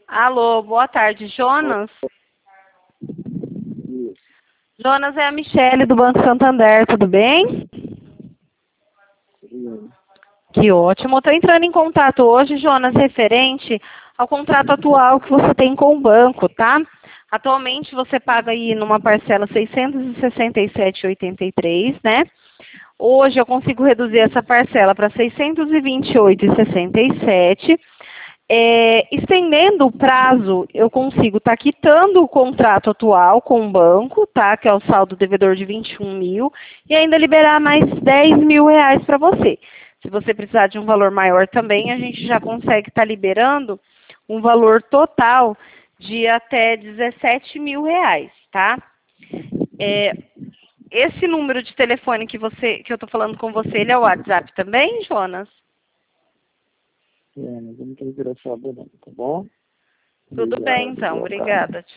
Alô, boa tarde, Jonas. Jonas, é a Michele do Banco Santander, tudo bem? Que ótimo. Estou entrando em contato hoje, Jonas, referente ao contrato atual que você tem com o banco, tá? Atualmente você paga aí numa parcela R$ 667,83, né? Hoje eu consigo reduzir essa parcela para R$ 628,67. Estendendo o prazo, eu consigo estar quitando o contrato atual com o banco, tá? Que é o saldo devedor de 21 mil, e ainda liberar mais R$ 10.000 para você. Se você precisar de um valor maior também, a gente já consegue estar liberando um valor total de até R$ 17.000, tá? Esse número de telefone que eu estou falando com você, ele é o WhatsApp também, Jonas? Mas eu não quero virar sábado não, tá bom? Tudo bem, Obrigado, então. boa tarde. Obrigada.